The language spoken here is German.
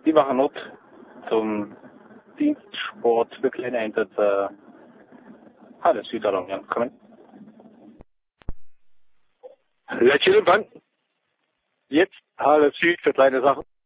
Die machen Not zum Dienstsportbegleitet Halle Südalong kommen. Lächeln, wann? Jetzt Halle Süd für kleine Sachen.